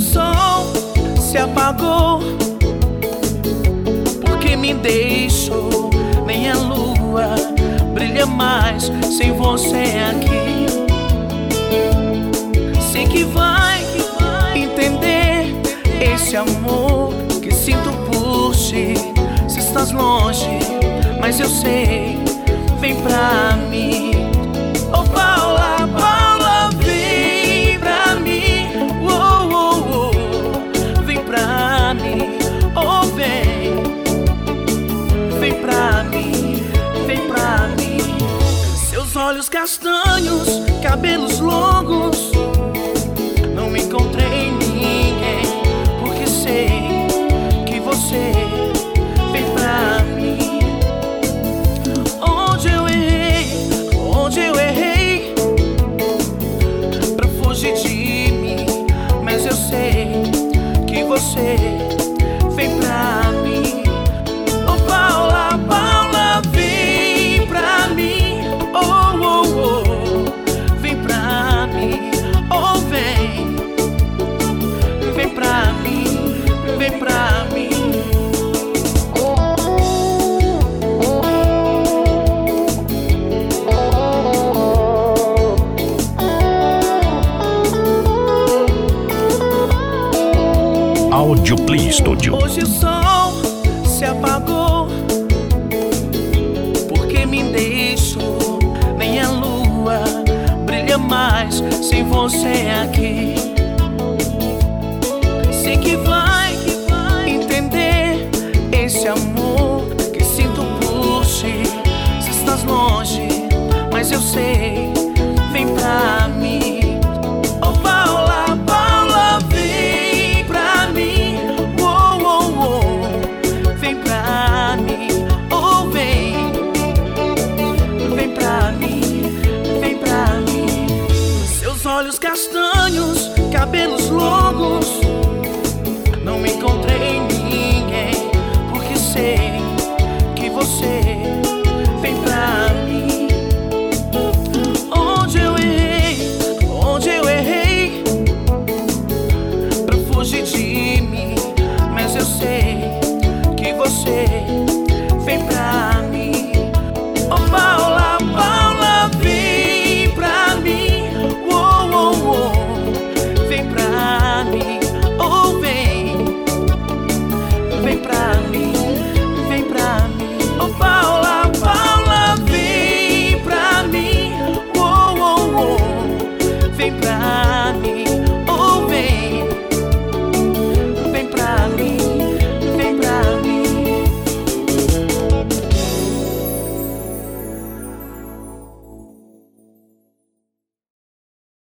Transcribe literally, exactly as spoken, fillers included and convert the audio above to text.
sol se apagou, porque me deixou. Nem a lua brilha mais sem você aqui. Sei que vai entender esse amor que sinto por ti. Se estás longe, mas eu sei, vem pra mim. Oh Paula, Paula, vem pra mim. Oh, oh, oh, vem pra mim. Oh, vem, vem pra mim, vem pra mim. Seus olhos castanhos, cabelos longos, não encontrei ninguém, porque sei que você vem pra mim. Onde eu errei, onde eu errei pra fugir de mim, mas eu sei que você vem pra mim. Oh Paula, Paula, vem pra mim. Oh, oh, oh, vem pra mim. Oh, vem, vem pra mim, vem pra mim. Audioplay Studio. Hoje o sol se apagou, porque me deixou. Nem a lua brilha mais sem você aqui.